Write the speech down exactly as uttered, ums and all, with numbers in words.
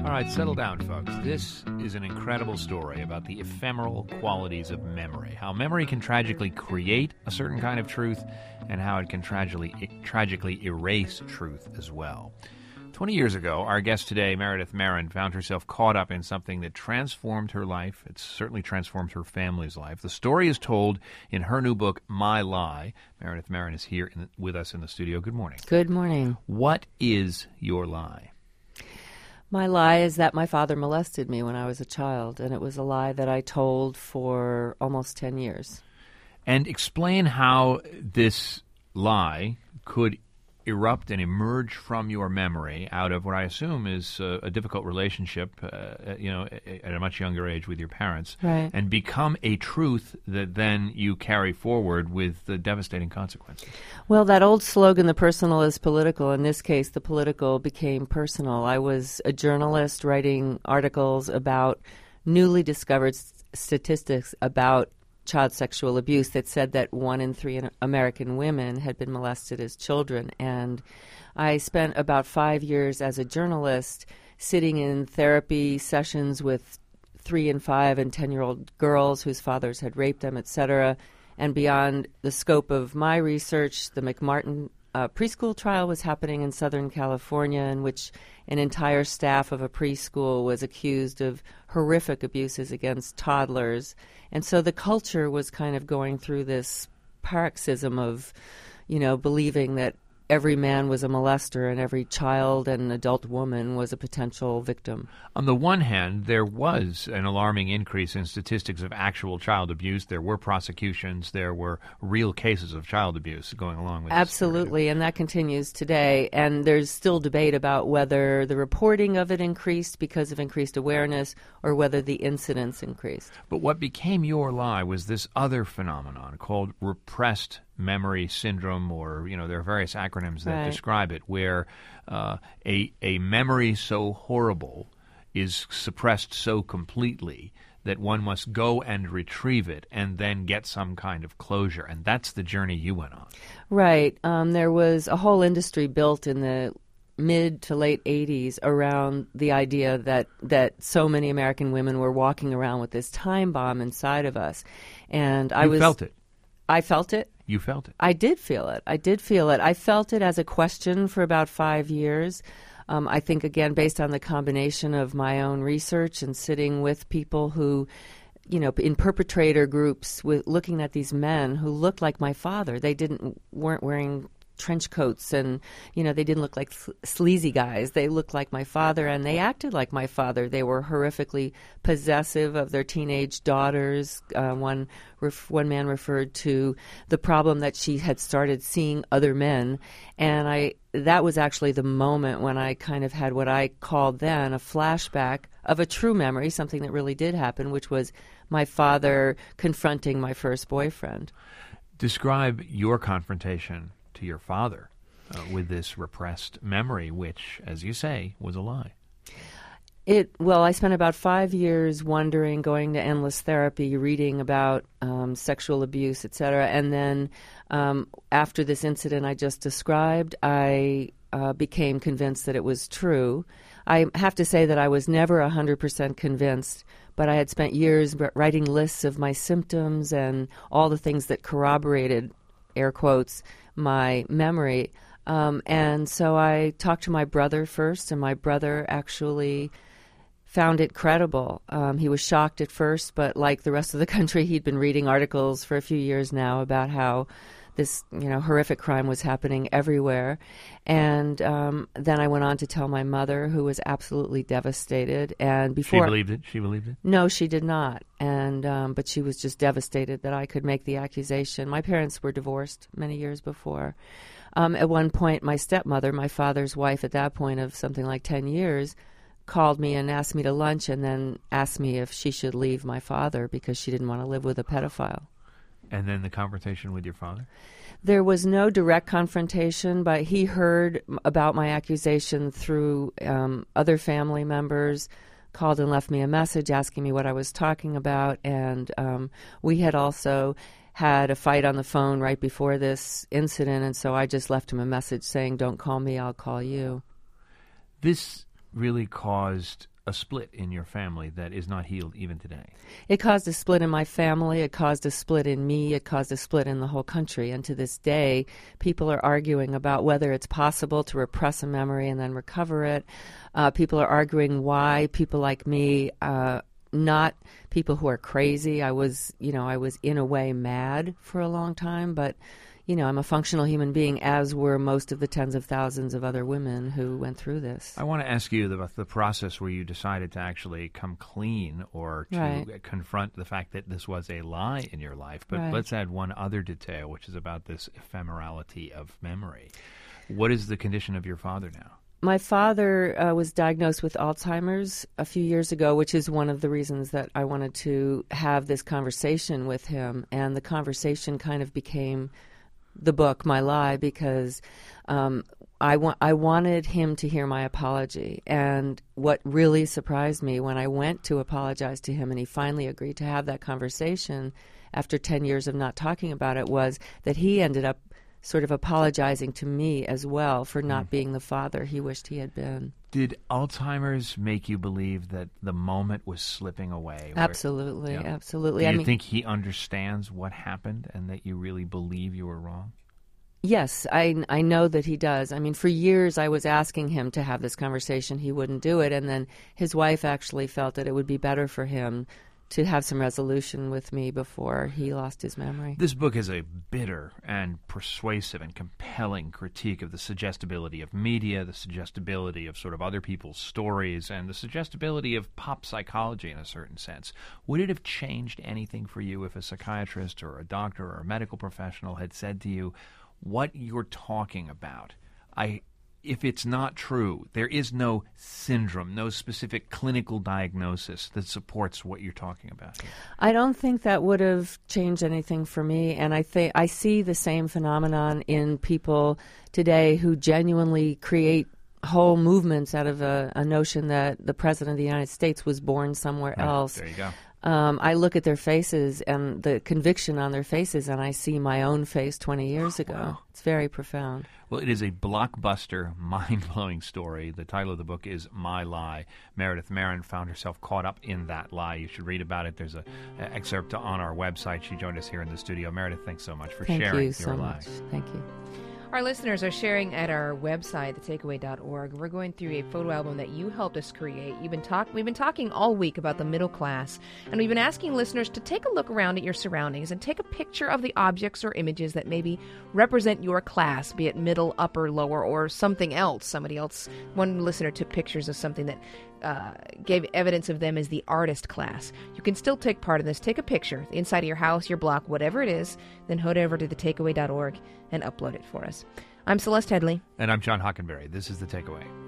All right, settle down, folks. This is an incredible story about the ephemeral qualities of memory, how memory can tragically create a certain kind of truth, and how it can tragically, tragically erase truth as well. Twenty years ago, our guest today, Meredith Marin, found herself caught up in something that transformed her life. It's certainly transformed her family's life. The story is told in her new book, My Lie. Meredith Marin is here in, with us in the studio. Good morning. Good morning. What is your lie? My lie is that my father molested me when I was a child, and it was a lie that I told for almost ten years. And explain how this lie could erupt and emerge from your memory out of what I assume is uh, a difficult relationship, uh, you know, at a much younger age with your parents, right, and become a truth that then you carry forward with the devastating consequences. Well, that old slogan, the personal is political, in this case, the political became personal. I was a journalist writing articles about newly discovered s- statistics about child sexual abuse that said that one in three American women had been molested as children. And I spent about five years as a journalist sitting in therapy sessions with three and five and ten-year-old girls whose fathers had raped them, et cetera. And beyond the scope of my research, the McMartin uh, preschool trial was happening in Southern California, in which an entire staff of a preschool was accused of horrific abuses against toddlers. And so the culture was kind of going through this paroxysm of, you know, believing that every man was a molester and every child and adult woman was a potential victim. On the one hand, there was an alarming increase in statistics of actual child abuse. There were prosecutions. There were real cases of child abuse going along with this. Absolutely, and that continues today. And there's still debate about whether the reporting of it increased because of increased awareness or whether the incidence increased. But what became your lie was this other phenomenon called repressed memory syndrome, or, you know, there are various acronyms that right. describe it, where uh, a a memory so horrible is suppressed so completely that one must go and retrieve it and then get some kind of closure. And that's the journey you went on. Right. Um, there was a whole industry built in the mid to late eighties around the idea that, that so many American women were walking around with this time bomb inside of us. And I you was felt it. I felt it. You felt it. I did feel it. I did feel it. I felt it as a question for about five years. Um, I think, again, based on the combination of my own research and sitting with people who, you know, in perpetrator groups, with looking at these men who looked like my father. They didn't weren't wearing trench coats, and, you know, they didn't look like sleazy guys. They looked like my father, and they acted like my father. They were horrifically possessive of their teenage daughters. Uh, one ref- one man referred to the problem that she had started seeing other men, and I that was actually the moment when I kind of had what I called then a flashback of a true memory, something that really did happen, which was my father confronting my first boyfriend. Describe your confrontation to your father uh, with this repressed memory, which, as you say, was a lie. It well, I spent about five years wondering, going to endless therapy, reading about um, sexual abuse, et cetera. And then um, after this incident I just described, I uh, became convinced that it was true. I have to say that I was never one hundred percent convinced, but I had spent years writing lists of my symptoms and all the things that corroborated, air quotes, my memory. Um, and so I talked to my brother first, and my brother actually found it credible. Um, he was shocked at first, but like the rest of the country, he'd been reading articles for a few years now about how this, you know, horrific crime was happening everywhere. And um, then I went on to tell my mother, who was absolutely devastated. And before she believed it. She believed it. No, she did not. And um, but she was just devastated that I could make the accusation. My parents were divorced many years before. Um, at one point, my stepmother, my father's wife, at that point of something like ten years, called me and asked me to lunch, and then asked me if she should leave my father because she didn't want to live with a pedophile. And then the confrontation with your father? There was no direct confrontation, but he heard about my accusation through um, other family members, called and left me a message asking me what I was talking about, and um, we had also had a fight on the phone right before this incident, and so I just left him a message saying, "Don't call me, I'll call you." This really caused a split in your family that is not healed even today. It caused a split in my family. It caused a split in me. It caused a split in the whole country. And to this day, people are arguing about whether it's possible to repress a memory and then recover it. Uh, people are arguing why people like me, uh, not people who are crazy. I was, you know, I was in a way mad for a long time, but you know, I'm a functional human being, as were most of the tens of thousands of other women who went through this. I want to ask you about the process where you decided to actually come clean or to right. confront the fact that this was a lie in your life. But right. let's add one other detail, which is about this ephemerality of memory. What is the condition of your father now? My father uh, was diagnosed with Alzheimer's a few years ago, which is one of the reasons that I wanted to have this conversation with him. And the conversation kind of became the book, My Lie, because um, I, wa- I wanted him to hear my apology. And what really surprised me when I went to apologize to him and he finally agreed to have that conversation after ten years of not talking about it was that he ended up sort of apologizing to me as well for not mm. being the father he wished he had been. Did Alzheimer's make you believe that the moment was slipping away? Where, absolutely, yeah. absolutely. Do you I mean, think he understands what happened and that you really believe you were wrong? Yes, I, I know that he does. I mean, for years I was asking him to have this conversation. He wouldn't do it, and then his wife actually felt that it would be better for him to have some resolution with me before he lost his memory. This book is a bitter and persuasive and compelling critique of the suggestibility of media, the suggestibility of sort of other people's stories, and the suggestibility of pop psychology in a certain sense. Would it have changed anything for you if a psychiatrist or a doctor or a medical professional had said to you, what you're talking about, I... if it's not true, there is no syndrome, no specific clinical diagnosis that supports what you're talking about here? I don't think that would have changed anything for me, and I think I see the same phenomenon in people today who genuinely create whole movements out of a, a notion that the President of the United States was born somewhere right. else. There you go. Um, I look at their faces and the conviction on their faces, and I see my own face twenty years ago. Wow. It's very profound. Well, it is a blockbuster, mind-blowing story. The title of the book is My Lie. Meredith Marin found herself caught up in that lie. You should read about it. There's an excerpt on our website. She joined us here in the studio. Meredith, thanks so much for Thank sharing you your so lie. much. Thank you. Our listeners are sharing at our website, the takeaway dot org. We're going through a photo album that you helped us create. You've been talk- We've been talking all week about the middle class, and we've been asking listeners to take a look around at your surroundings and take a picture of the objects or images that maybe represent your class, be it middle, upper, lower, or something else. Somebody else, one listener took pictures of something that uh, gave evidence of them as the artist class. You can still take part in this. Take a picture inside of your house, your block, whatever it is, then head over to the takeaway dot org and upload it for us. I'm Celeste Headley. And I'm John Hockenberry. This is The Takeaway.